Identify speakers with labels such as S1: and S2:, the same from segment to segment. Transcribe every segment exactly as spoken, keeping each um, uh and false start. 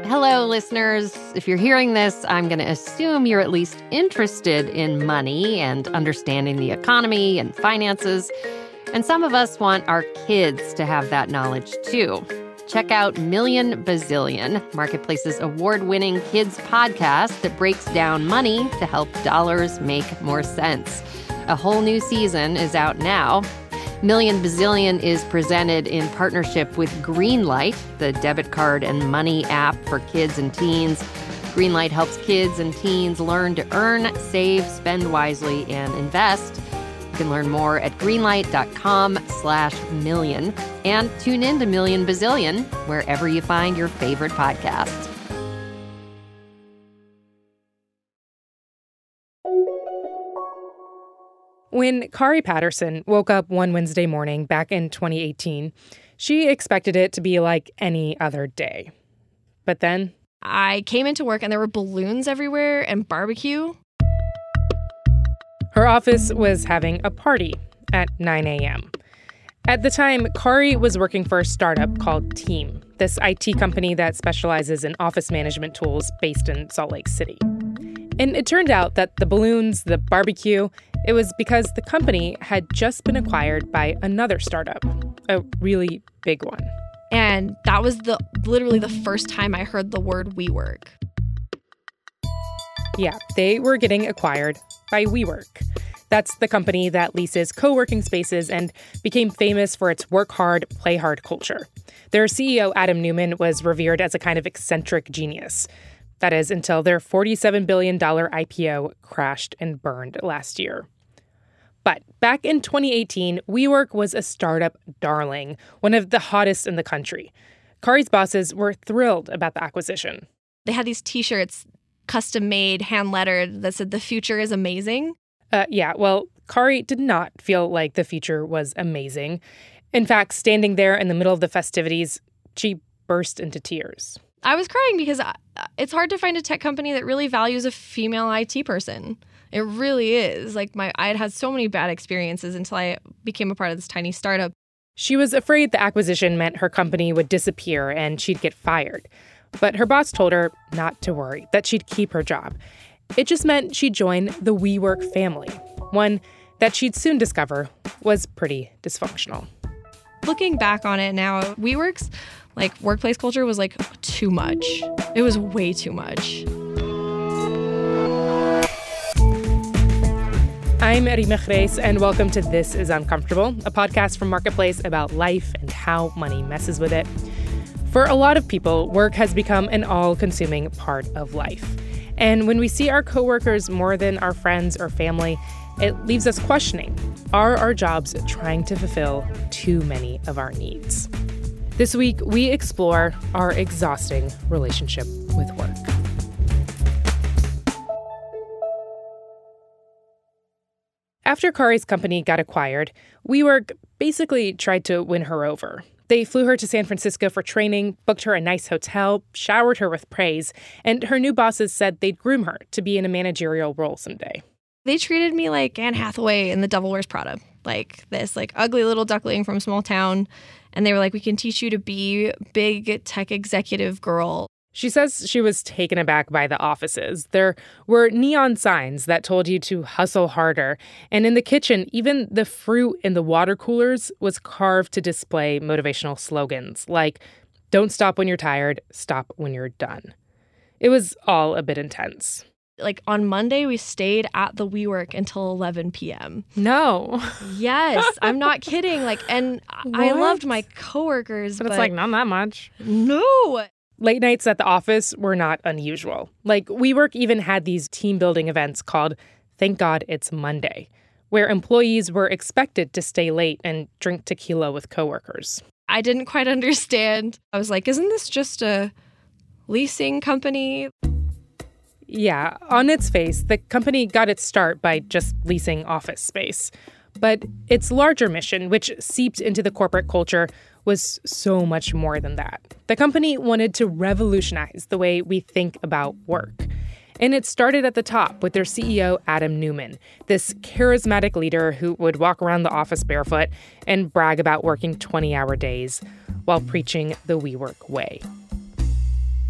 S1: Hello, listeners. If you're hearing this, I'm going to assume you're at least interested in money and understanding the economy and finances. And some of us want our kids to have that knowledge, too. Check out Million Bazillion, Marketplace's award-winning kids podcast that breaks down money to help dollars make more sense. A whole new season is out now. Million Bazillion is presented in partnership with Greenlight, the debit card and money app for kids and teens. Greenlight helps kids and teens learn to earn, save, spend wisely, and invest. You can learn more at greenlight.com slash million. And tune in to Million Bazillion wherever you find your favorite podcasts.
S2: When Kari Patterson woke up one Wednesday morning back in twenty eighteen, she expected it to be like any other day. But then
S3: I came into work and there were balloons everywhere and barbecue.
S2: Her office was having a party at nine a.m. At the time, Kari was working for a startup called Team, this I T company that specializes in office management tools based in Salt Lake City. And it turned out that the balloons, the barbecue, it was because the company had just been acquired by another startup, a really big one.
S3: And that was the literally the first time I heard the word WeWork.
S2: Yeah, they were getting acquired by WeWork. That's the company that leases co-working spaces and became famous for its work hard, play hard culture. Their C E O, Adam Neumann, was revered as a kind of eccentric genius. That is, until their forty-seven billion dollars I P O crashed and burned last year. But back in twenty eighteen, WeWork was a startup darling, one of the hottest in the country. Kari's bosses were thrilled about the acquisition.
S3: They had these T-shirts, custom-made, hand-lettered, that said, "The future is amazing."
S2: Uh, yeah, well, Kari did not feel like the future was amazing. In fact, standing there in the middle of the festivities, she burst into tears.
S3: I was crying because it's hard to find a tech company that really values a female I T person. It really is. Like, my, I had had so many bad experiences until I became a part of this tiny startup.
S2: She was afraid the acquisition meant her company would disappear and she'd get fired. But her boss told her not to worry, that she'd keep her job. It just meant she'd join the WeWork family, one that she'd soon discover was pretty dysfunctional.
S3: Looking back on it now, WeWork's like workplace culture was like too much. It was way too much.
S2: I'm Rima Chreis, and welcome to This is Uncomfortable, a podcast from Marketplace about life and how money messes with it. For a lot of people, work has become an all-consuming part of life. And when we see our coworkers more than our friends or family, it leaves us questioning, are our jobs trying to fulfill too many of our needs? This week, we explore our exhausting relationship with work. After Kari's company got acquired, WeWork basically tried to win her over. They flew her to San Francisco for training, booked her a nice hotel, showered her with praise, and her new bosses said they'd groom her to be in a managerial role someday.
S3: They treated me like Anne Hathaway in The Devil Wears Prada, like this like ugly little duckling from a small town. And they were like, we can teach you to be big tech executive girl.
S2: She says she was taken aback by the offices. There were neon signs that told you to hustle harder. And in the kitchen, even the fruit in the water coolers was carved to display motivational slogans like, don't stop when you're tired, stop when you're done. It was all a bit intense.
S3: Like on Monday, we stayed at the WeWork until eleven p.m.
S2: No.
S3: Yes, I'm not kidding. Like, and
S2: What?
S3: I loved my coworkers,
S2: But,
S3: but
S2: it's like, not that much.
S3: No.
S2: Late nights at the office were not unusual. Like, WeWork even had these team building events called Thank God It's Monday, where employees were expected to stay late and drink tequila with coworkers.
S3: I didn't quite understand. I was like, isn't this just a leasing company?
S2: Yeah, on its face, the company got its start by just leasing office space. But its larger mission, which seeped into the corporate culture, was so much more than that. The company wanted to revolutionize the way we think about work. And it started at the top with their C E O, Adam Neumann, this charismatic leader who would walk around the office barefoot and brag about working twenty-hour days while preaching the WeWork way.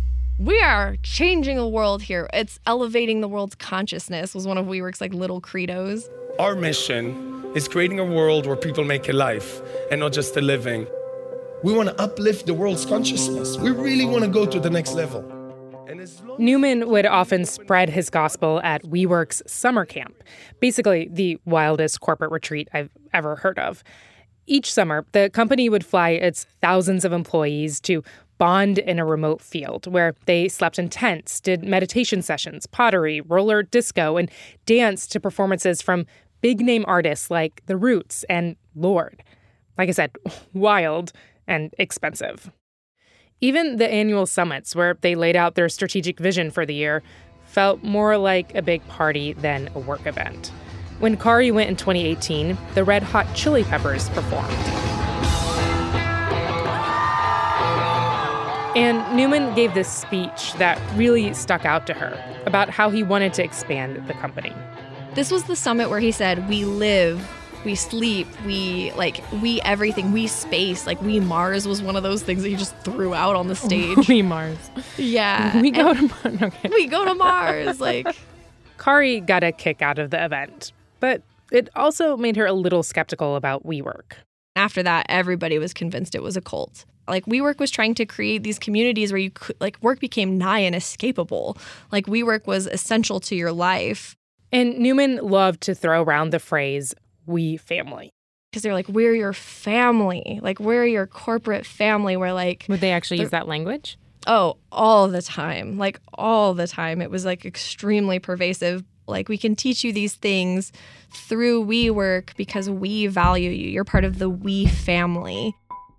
S3: we are changing the world here. It's elevating the world's consciousness was one of WeWork's like little credos.
S4: Our mission is creating a world where people make a life and not just a living. We want to uplift the world's consciousness. We really want to go to the next level. And as long-
S2: Newman would often spread his gospel at WeWork's summer camp, basically the wildest corporate retreat I've ever heard of. Each summer, the company would fly its thousands of employees to bond in a remote field where they slept in tents, did meditation sessions, pottery, roller disco, and danced to performances from big-name artists like The Roots and Lorde. Like I said, wild and expensive. Even the annual summits where they laid out their strategic vision for the year felt more like a big party than a work event. When Kari went in twenty eighteen, the Red Hot Chili Peppers performed. And Newman gave this speech that really stuck out to her about how he wanted to expand the company.
S3: This was the summit where he said, we live, we sleep, we, like, we everything, we space. Like, we Mars was one of those things that he just threw out on the stage.
S2: We Mars.
S3: Yeah.
S2: We go to Mars. Okay.
S3: We go to Mars. Like,
S2: Kari got a kick out of the event, but it also made her a little skeptical about WeWork.
S3: After that, everybody was convinced it was a cult. Like, WeWork was trying to create these communities where you could, like, work became nigh inescapable. Like, WeWork was essential to your life.
S2: And Newman loved to throw around the phrase, we family.
S3: Because they're like, we're your family. Like, we're your corporate family. We're like...
S2: Would they actually use that language?
S3: Oh, all the time. Like, all the time. It was, like, extremely pervasive. Like, we can teach you these things through WeWork because we value you. You're part of the we family.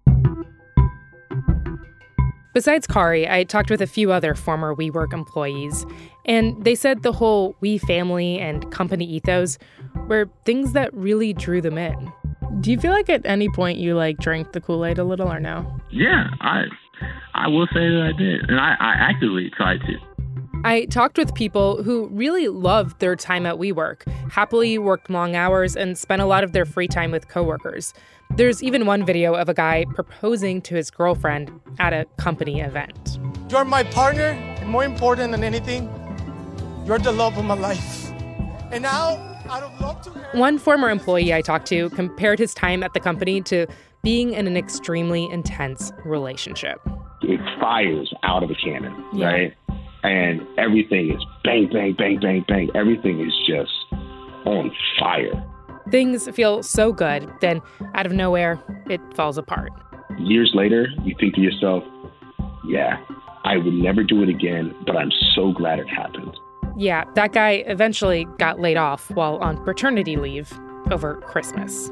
S2: Besides Kari, I talked with a few other former WeWork employees, and they said the whole we family and company ethos were things that really drew them in. Do you feel like at any point you, like, drank the Kool-Aid a little or no?
S5: Yeah, I I will say that I did, and I, I actively tried to.
S2: I talked with people who really loved their time at WeWork, happily worked long hours, and spent a lot of their free time with coworkers. There's even one video of a guy proposing to his girlfriend at a company event.
S6: You're my partner, and more important than anything, you're the love of my life. And now, out of love to her...
S2: One former employee I talked to compared his time at the company to being in an extremely intense relationship.
S5: It fires out of a cannon,
S2: yeah.
S5: right? And everything is bang, bang, bang, bang, bang. Everything is just on fire.
S2: Things feel so good, then out of nowhere, it falls apart.
S5: Years later, you think to yourself, yeah, I would never do it again, but I'm so glad it happened.
S2: Yeah, that guy eventually got laid off while on paternity leave over Christmas.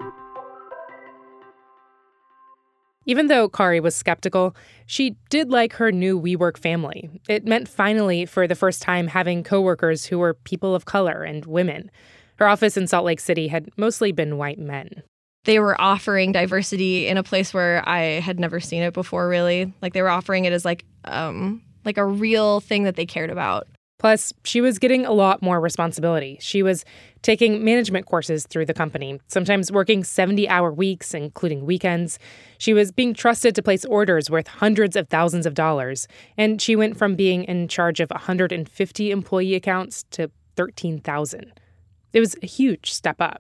S2: Even though Kari was skeptical, she did like her new WeWork family. It meant finally, for the first time, having coworkers who were people of color and women. Her office in Salt Lake City had mostly been white men.
S3: They were offering diversity in a place where I had never seen it before, really. Like, they were offering it as, like, um, like a real thing that they cared about.
S2: Plus, she was getting a lot more responsibility. She was taking management courses through the company, sometimes working seventy-hour weeks, including weekends. She was being trusted to place orders worth hundreds of thousands of dollars. And she went from being in charge of one hundred fifty employee accounts to thirteen thousand. It was a huge step up.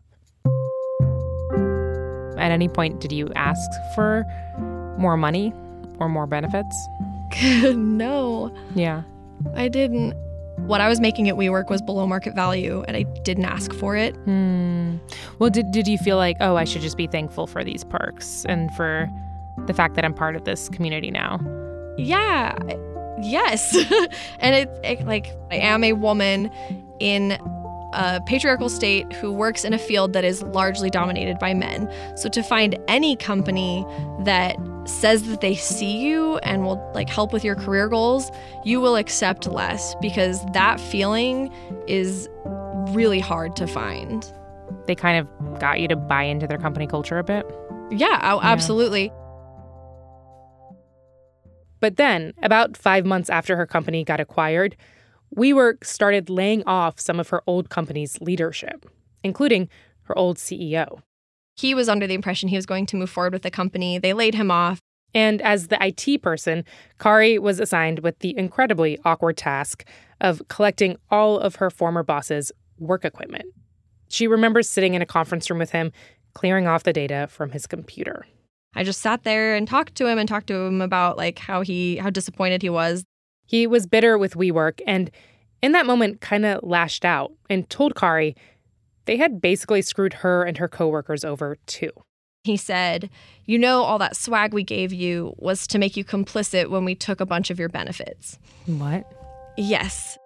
S2: At any point, did you ask for more money or more benefits?
S3: No.
S2: Yeah.
S3: I didn't. What I was making at WeWork was below market value, and I didn't ask for it.
S2: Hmm. Well, did did you feel like, oh, I should just be thankful for these perks and for the fact that I'm part of this community now?
S3: Yeah. Yes. And it, it, like, I am a woman in a patriarchal state who works in a field that is largely dominated by men. So to find any company that says that they see you and will, like, help with your career goals, you will accept less, because that feeling is really hard to find.
S2: They kind of got you to buy into their company culture a bit?
S3: Yeah, yeah. absolutely.
S2: But then, about five months after her company got acquired, WeWork started laying off some of her old company's leadership, including her old C E O.
S3: He was under the impression he was going to move forward with the company. They laid him off.
S2: And as the I T person, Kari was assigned with the incredibly awkward task of collecting all of her former boss's work equipment. She remembers sitting in a conference room with him, clearing off the data from his computer.
S3: I just sat there and talked to him and talked to him about like how he how disappointed he was.
S2: He was bitter with WeWork and in that moment kind of lashed out and told Kari they had basically screwed her and her coworkers over too.
S3: He said, you know, all that swag we gave you was to make you complicit when we took a bunch of your benefits.
S2: What?
S3: Yes.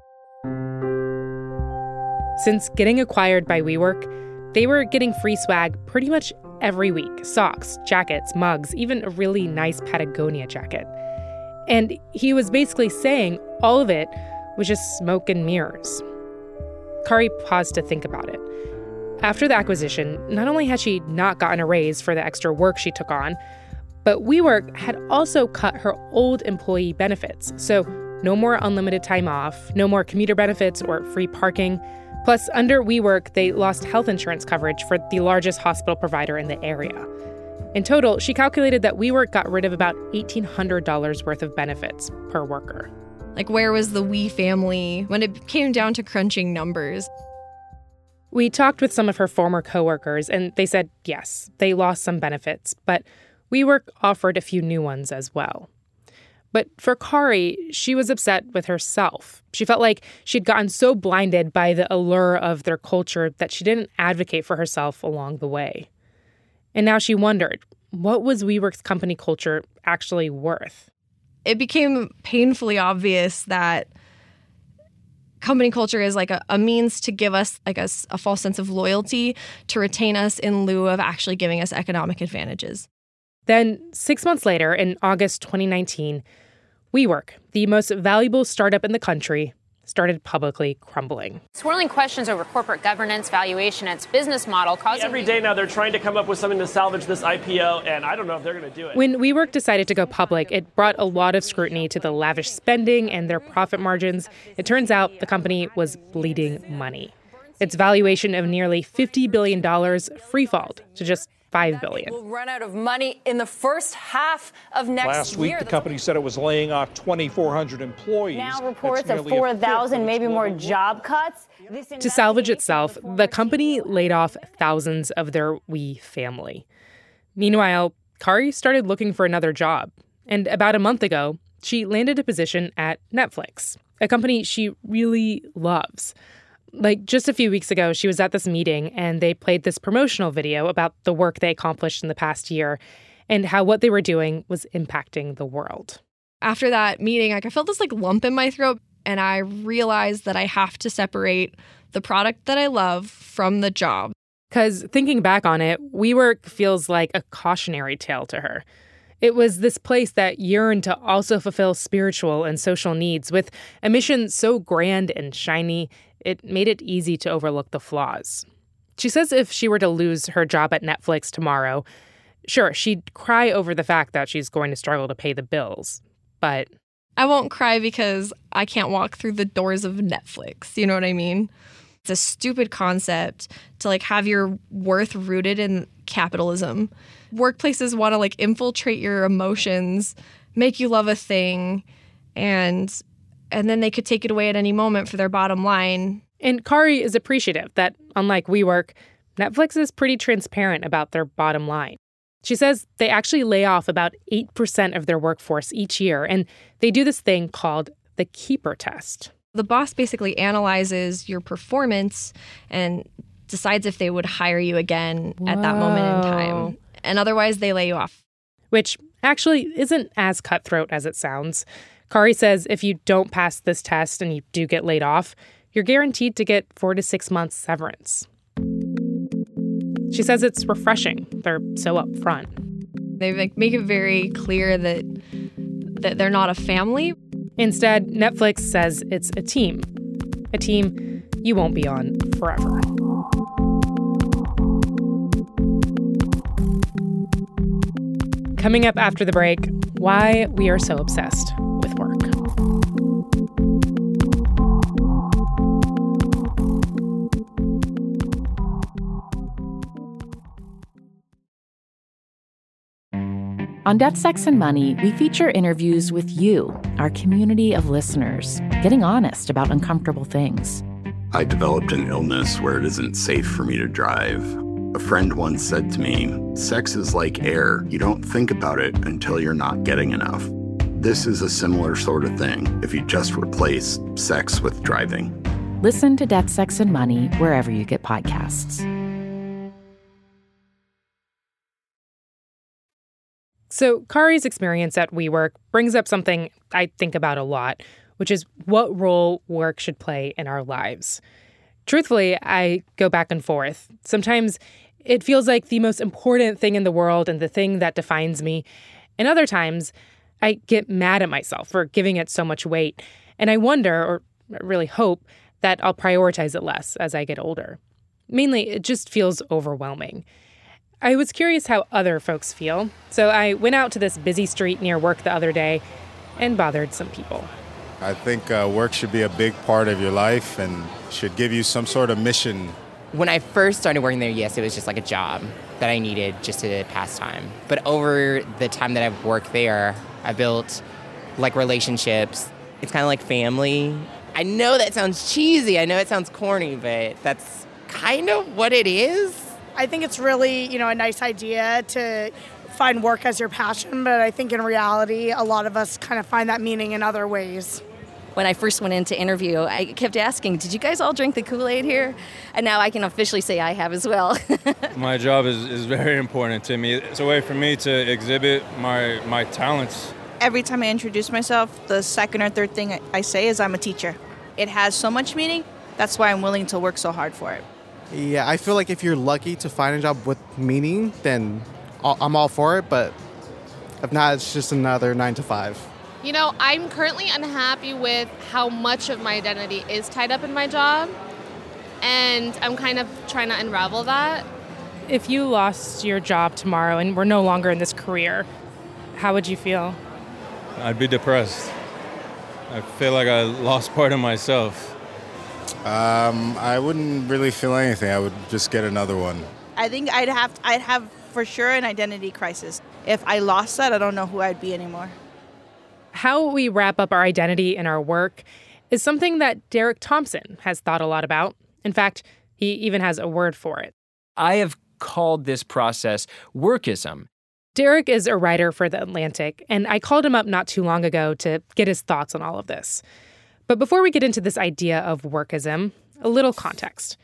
S2: Since getting acquired by WeWork, they were getting free swag pretty much every week. Socks, jackets, mugs, even a really nice Patagonia jacket. And he was basically saying all of it was just smoke and mirrors. Kari paused to think about it. After the acquisition, not only had she not gotten a raise for the extra work she took on, but WeWork had also cut her old employee benefits. So no more unlimited time off, no more commuter benefits or free parking. Plus, under WeWork, they lost health insurance coverage for the largest hospital provider in the area. In total, she calculated that WeWork got rid of about eighteen hundred dollars worth of benefits per worker.
S3: Like, where was the we family when it came down to crunching numbers?
S2: We talked with some of her former coworkers, and they said, yes, they lost some benefits, but WeWork offered a few new ones as well. But for Kari, she was upset with herself. She felt like she'd gotten so blinded by the allure of their culture that she didn't advocate for herself along the way. And now she wondered, what was WeWork's company culture actually worth?
S3: It became painfully obvious that company culture is like a, a means to give us like a, a false sense of loyalty, to retain us in lieu of actually giving us economic advantages.
S2: Then, six months later, in August twenty nineteen, WeWork, the most valuable startup in the country, started publicly crumbling.
S7: Swirling questions over corporate governance, valuation, and its business model causing...
S8: Every day now they're trying to come up with something to salvage this I P O, and I don't know if they're going to do it.
S2: When WeWork decided to go public, it brought a lot of scrutiny to the lavish spending and their profit margins. It turns out the company was bleeding money. Its valuation of nearly fifty billion dollars freefalled to just five billion dollars.
S9: We'll run out of money in the first half of next year.
S10: Last week, the company said it was laying off twenty-four hundred employees.
S9: Now reports of four thousand, maybe more job cuts.
S2: To salvage itself, the company laid off thousands of their We family. Meanwhile, Kari started looking for another job. And about a month ago, she landed a position at Netflix, a company she really loves. Like, just a few weeks ago, she was at this meeting and they played this promotional video about the work they accomplished in the past year and how what they were doing was impacting the world.
S3: After that meeting, like, I felt this like lump in my throat, and I realized that I have to separate the product that I love from the job.
S2: Because thinking back on it, WeWork feels like a cautionary tale to her. It was this place that yearned to also fulfill spiritual and social needs with a mission so grand and shiny, it made it easy to overlook the flaws. She says if she were to lose her job at Netflix tomorrow, sure, she'd cry over the fact that she's going to struggle to pay the bills. But
S3: I won't cry because I can't walk through the doors of Netflix. You know what I mean? It's a stupid concept to like have your worth rooted in capitalism. Workplaces want to like infiltrate your emotions, make you love a thing, and and then they could take it away at any moment for their bottom line.
S2: And Kari is appreciative that, unlike WeWork, Netflix is pretty transparent about their bottom line. She says they actually lay off about eight percent of their workforce each year, and they do this thing called the Keeper Test.
S3: The boss basically analyzes your performance and decides if they would hire you again Whoa. At that moment in time. And otherwise, they lay you off.
S2: Which actually isn't as cutthroat as it sounds. Kari says if you don't pass this test and you do get laid off, you're guaranteed to get four to six months severance. She says it's refreshing. They're so upfront.
S3: They like, make it very clear that that they're not a family.
S2: Instead, Netflix says it's a team. A team you won't be on forever. Coming up after the break, why we are so obsessed with work.
S11: On Debt, Sex, and Money, we feature interviews with you, our community of listeners, getting honest about uncomfortable things.
S12: I developed an illness where it isn't safe for me to drive. A friend once said to me, sex is like air. You don't think about it until you're not getting enough. This is a similar sort of thing if you just replace sex with driving.
S11: Listen to Debt, Sex, and Money wherever you get podcasts.
S2: So Kari's experience at WeWork brings up something I think about a lot, which is what role work should play in our lives. Truthfully, I go back and forth. Sometimes it feels like the most important thing in the world and the thing that defines me. And other times, I get mad at myself for giving it so much weight. And I wonder, or really hope, that I'll prioritize it less as I get older. Mainly, it just feels overwhelming. I was curious how other folks feel, so I went out to this busy street near work the other day and bothered some people.
S13: I think uh, work should be a big part of your life and should give you some sort of mission.
S14: When I first started working there, yes, it was just like a job that I needed just to pass time. But over the time that I've worked there, I built like relationships. It's kind of like family. I know that sounds cheesy. I know it sounds corny, but that's kind of what it is.
S15: I think it's really, you know, a nice idea to find work as your passion, but I think in reality, a lot of us kind of find that meaning in other ways.
S16: When I first went in to interview, I kept asking, did you guys all drink the Kool-Aid here? And now I can officially say I have as well.
S17: My job is, is very important to me. It's a way for me to exhibit my, my talents.
S18: Every time I introduce myself, the second or third thing I say is I'm a teacher. It has so much meaning. That's why I'm willing to work so hard for it.
S19: Yeah, I feel like if you're lucky to find a job with meaning, then I'm all for it. But if not, it's just another nine to five.
S20: You know, I'm currently unhappy with how much of my identity is tied up in my job, and I'm kind of trying to unravel that.
S2: If you lost your job tomorrow and were no longer in this career, how would you feel?
S17: I'd be depressed. I feel like I lost part of myself.
S13: Um, I wouldn't really feel anything. I would just get another one.
S18: I think I'd have, I'd have for sure an identity crisis. If I lost that, I don't know who I'd be anymore.
S2: How we wrap up our identity in our work is something that Derek Thompson has thought a lot about. In fact, he even has a word for it.
S21: I have called this process workism.
S2: Derek is a writer for The Atlantic, and I called him up not too long ago to get his thoughts on all of this. But before we get into this idea of workism, a little context.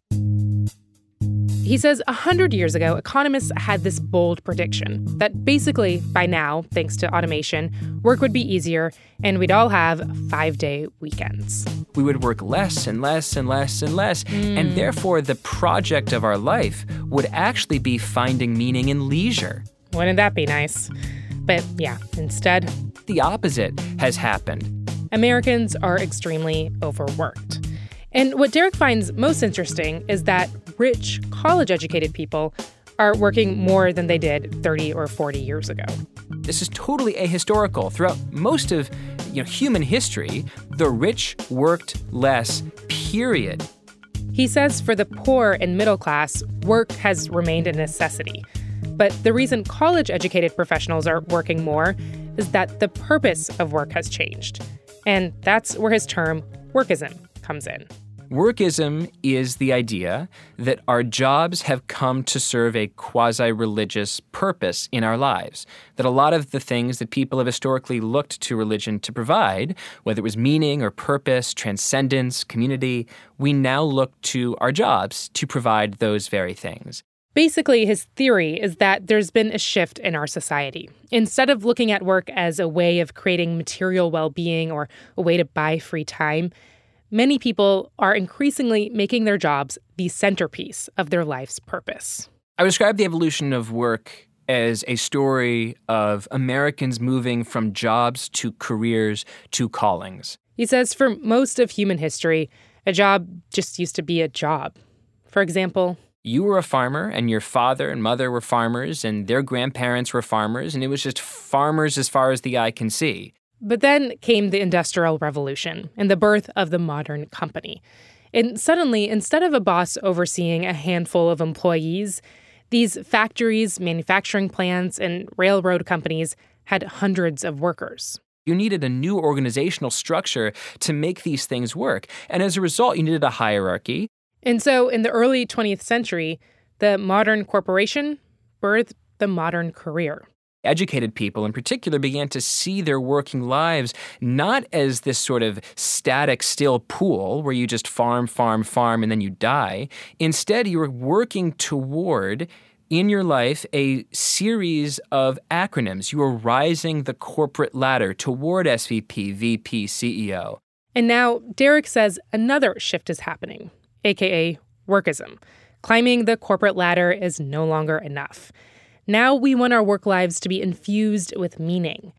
S2: He says one hundred years ago, economists had this bold prediction that basically, by now, thanks to automation, work would be easier and we'd all have five-day weekends.
S21: We would work less and less and less and less, mm. and therefore the project of our life would actually be finding meaning in leisure.
S2: Wouldn't that be nice? But yeah, instead,
S21: the opposite has happened.
S2: Americans are extremely overworked. And what Derek finds most interesting is that rich, college-educated people are working more than they did thirty or forty years ago.
S21: This is totally ahistorical. Throughout most of you know, human history, the rich worked less, period.
S2: He says for the poor and middle class, work has remained a necessity. But the reason college-educated professionals are working more is that the purpose of work has changed. And that's where his term, workism, comes in.
S21: Workism is the idea that our jobs have come to serve a quasi-religious purpose in our lives, that a lot of the things that people have historically looked to religion to provide, whether it was meaning or purpose, transcendence, community, we now look to our jobs to provide those very things.
S2: Basically, his theory is that there's been a shift in our society. Instead of looking at work as a way of creating material well-being or a way to buy free time, many people are increasingly making their jobs the centerpiece of their life's purpose.
S21: I would describe the evolution of work as a story of Americans moving from jobs to careers to callings.
S2: He says for most of human history, a job just used to be a job. For example,
S21: you were a farmer, and your father and mother were farmers, and their grandparents were farmers, and it was just farmers as far as the eye can see.
S2: But then came the Industrial Revolution and the birth of the modern company. And suddenly, instead of a boss overseeing a handful of employees, These factories, manufacturing plants, and railroad companies had hundreds of workers.
S21: You needed a new organizational structure to make these things work. And as a result, you needed a hierarchy.
S2: And so in the early twentieth century, the modern corporation birthed the modern career.
S21: Educated people in particular began to see their working lives not as this sort of static, still pool where you just farm, farm, farm, and then you die. Instead, you were working toward, in your life, a series of acronyms. You were rising the corporate ladder toward S V P, V P, C E O.
S2: And now Derek says another shift is happening, a k a workism. Climbing the corporate ladder is no longer enough. Now we want our work lives to be infused with meaning.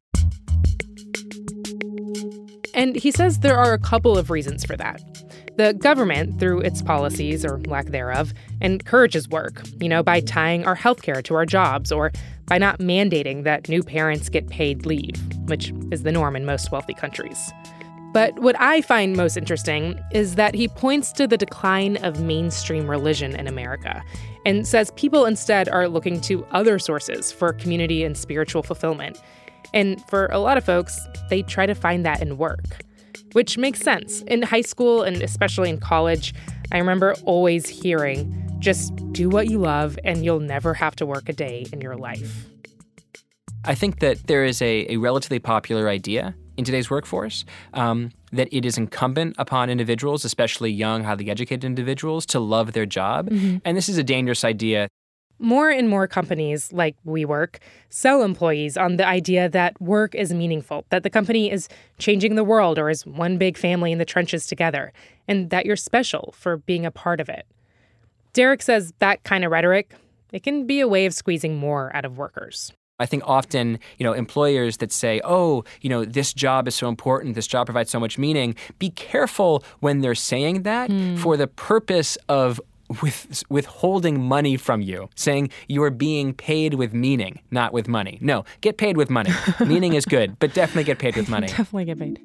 S2: And he says there are a couple of reasons for that. The government, through its policies, or lack thereof, encourages work, you know, by tying our healthcare to our jobs or by not mandating that new parents get paid leave, which is the norm in most wealthy countries. But what I find most interesting is that he points to the decline of mainstream religion in America and says people instead are looking to other sources for community and spiritual fulfillment. And for a lot of folks, they try to find that in work, which makes sense. In high school and especially in college, I remember always hearing, just do what you love and you'll never have to work a day in your life.
S21: I think that there is a, a relatively popular idea in today's workforce, um, that it is incumbent upon individuals, especially young, highly educated individuals, to love their job. Mm-hmm. And this is a dangerous idea.
S2: More and more companies, like WeWork, sell employees on the idea that work is meaningful, that the company is changing the world or is one big family in the trenches together, and that you're special for being a part of it. Derek says that kind of rhetoric, it can be a way of squeezing more out of workers.
S21: I think often, you know, employers that say, oh, you know, this job is so important, this job provides so much meaning, be careful when they're saying that mm. for the purpose of with, withholding money from you, saying you are being paid with meaning, not with money. No, get paid with money. Meaning is good, but definitely get paid with money.
S2: Definitely get paid.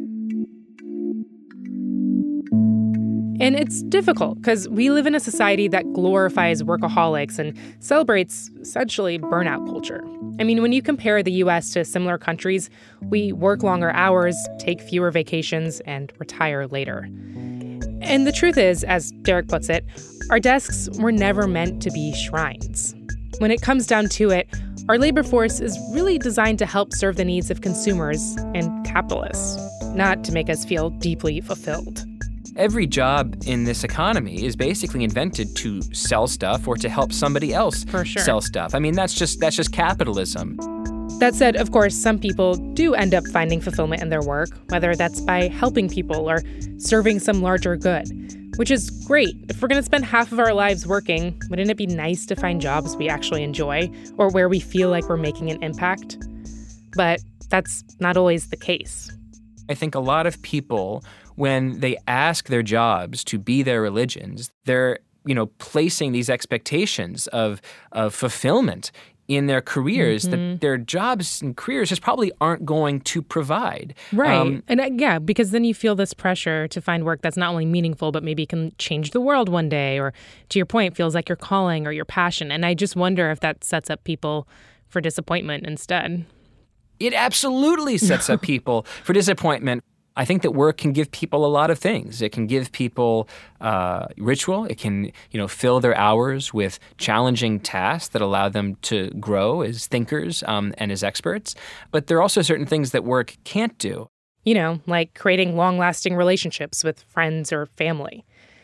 S2: And it's difficult because we live in a society that glorifies workaholics and celebrates essentially burnout culture. I mean, when you compare the U S to similar countries, we work longer hours, take fewer vacations, and retire later. And the truth is, as Derek puts it, our desks were never meant to be shrines. When it comes down to it, our labor force is really designed to help serve the needs of consumers and capitalists, not to make us feel deeply fulfilled.
S21: Every job in this economy is basically invented to sell stuff or to help somebody else
S2: For sure.
S21: sell stuff. I mean, that's just that's just capitalism.
S2: That said, of course, some people do end up finding fulfillment in their work, whether that's by helping people or serving some larger good, which is great. If we're going to spend half of our lives working, wouldn't it be nice to find jobs we actually enjoy or where we feel like we're making an impact? But that's not always the case.
S21: I think a lot of people, when they ask their jobs to be their religions, they're, you know, placing these expectations of of fulfillment in their careers mm-hmm. that their jobs and careers just probably aren't going to provide.
S2: Right. Um, and uh, yeah, because then you feel this pressure to find work that's not only meaningful, but maybe can change the world one day, or to your point, feels like your calling or your passion. And I just wonder if that sets up people for disappointment instead.
S21: It absolutely sets up people for disappointment. I think that work can give people a lot of things. It can give people uh, ritual. It can, you know, fill their hours with challenging tasks that allow them to grow as thinkers um, and as experts. But there are also certain things that work can't do.
S2: You know, like creating long-lasting relationships with friends or family.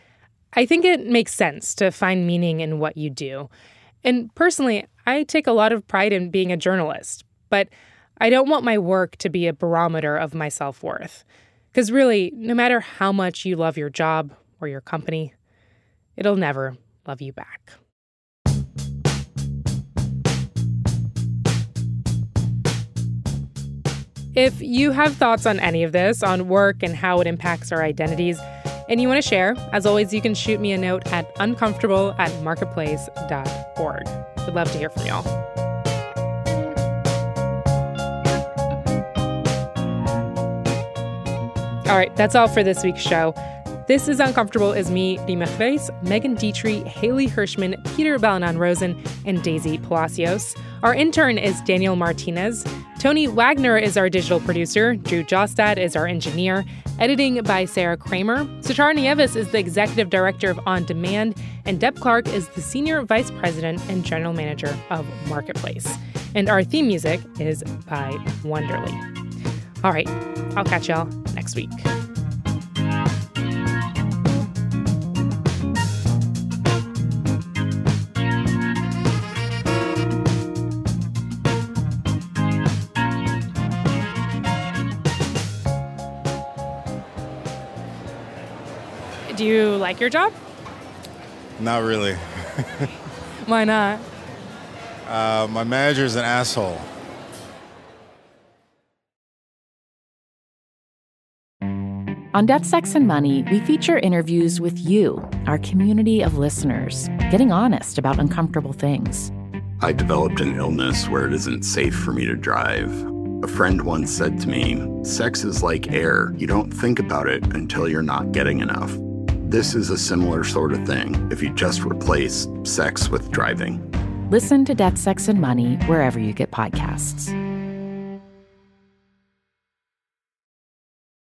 S2: I think it makes sense to find meaning in what you do. And personally, I take a lot of pride in being a journalist. But I don't want my work to be a barometer of my self-worth. Because really, no matter how much you love your job or your company, it'll never love you back. If you have thoughts on any of this, on work and how it impacts our identities, and you want to share, as always, you can shoot me a note at uncomfortable at marketplace dot org. We'd love to hear from y'all. All right, that's all for this week's show. This is Uncomfortable is me, Dima Grace, Megan Dietrich, Haley Hirschman, Peter Balanan-Rosen, and Daisy Palacios. Our intern is Daniel Martinez. Tony Wagner is our digital producer. Drew Jostad is our engineer. Editing by Sarah Kramer. Satara Nieves is the executive director of On Demand. And Deb Clark is the senior vice president and general manager of Marketplace. And our theme music is by Wonderly. All right, I'll catch y'all next week. Do you like your job?
S13: Not really.
S2: Why not?
S13: Uh, my manager's an asshole.
S11: On Death, Sex, and Money, we feature interviews with you, our community of listeners, getting honest about uncomfortable things.
S12: I developed an illness where it isn't safe for me to drive. A friend once said to me, sex is like air. You don't think about it until you're not getting enough. This is a similar sort of thing if you just replace sex with driving.
S11: Listen to Death, Sex, and Money wherever you get podcasts.